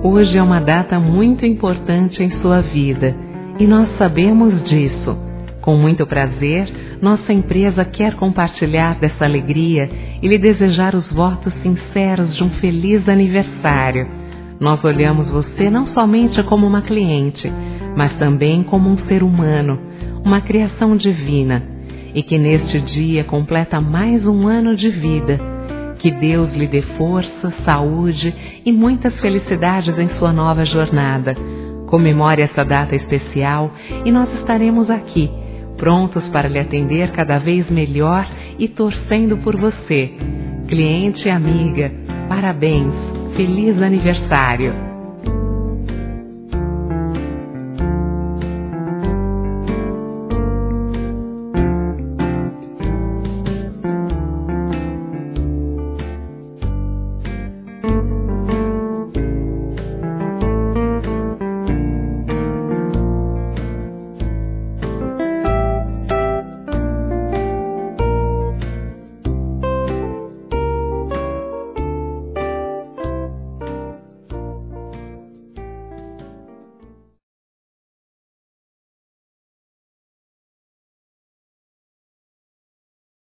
Hoje é uma data muito importante em sua vida e nós sabemos disso. Com muito prazer, nossa empresa quer compartilhar dessa alegria e lhe desejar os votos sinceros de um feliz aniversário. Nós olhamos você não somente como uma cliente, mas também como um ser humano, uma criação divina, e que neste dia completa mais um ano de vida. Que Deus lhe dê força, saúde e muitas felicidades em sua nova jornada. Comemore essa data especial e nós estaremos aqui, prontos para lhe atender cada vez melhor e torcendo por você. Cliente e amiga, parabéns, feliz aniversário!